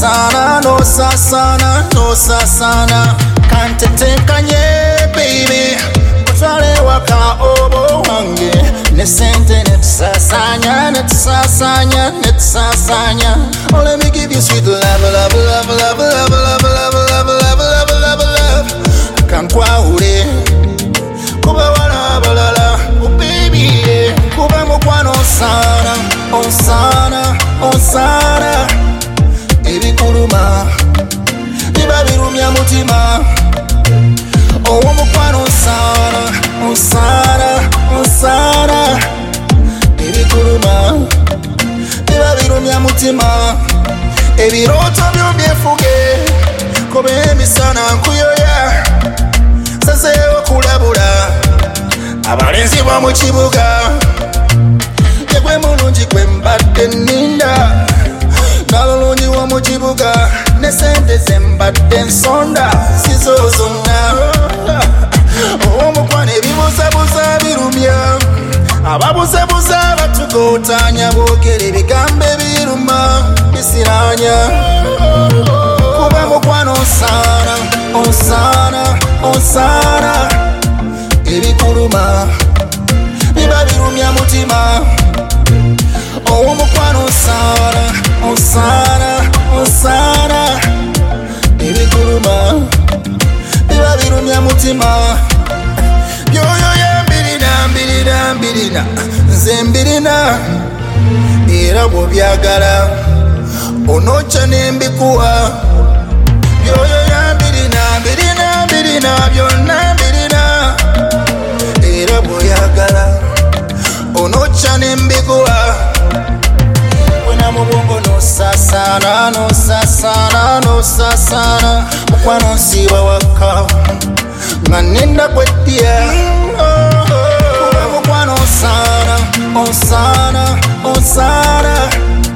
sasana, no sasana, no sasana. Can't take a nye, baby. Kutwale waka obo wange. Nesente net sasanya, net sasanya, net sasanya. Oh, let me give you sweet love, love, love, love, love, love, love, love, love, love, love, love. Kankwa ure, kuba wala balala, oh baby, kuba mukwano sana, oh sana, oh sana. Ebikuluma, biba birumya mutima. Oh mukwano sana, oh sana, oh sana. Ebikuluma, biba birumya mutima. Ebiroto byo byefuge, kobe emisana nkuyoya. Sasewo kulabula, abalenzi bo mu kibuga. Yegwe mulungi gwe mbadde nninda, n'alulungi wo mu kibuga. Ne sente ze mbadde nsonda, sizo zonna. Omukwano ebibuzabuza birumya, ababuzabuza batugootanya boogera ebigambo ebiruma bisiranya. Kuba mukwano onsana, onsana, onsana. Ebikuluma biba birumya mutima. Omukwano onsana, onsana, onsana. Ebikuluma biba birumya mutima. Byoyo ya mbirina, mbirina, mbirina. Nze mbirina era bw'obyagala onojja ne mbikuwa. Byoyo ya mbirina, mbirina, mbirina. Byonna mbirina era bw'oyagala onojja ne mbikuwa. Wena mu bwongo nosasana, nosasana, nosasana. Mukwano nsiiba waka nga nenda kweddiya. Kuba mukwano onsana, onsana, onsana.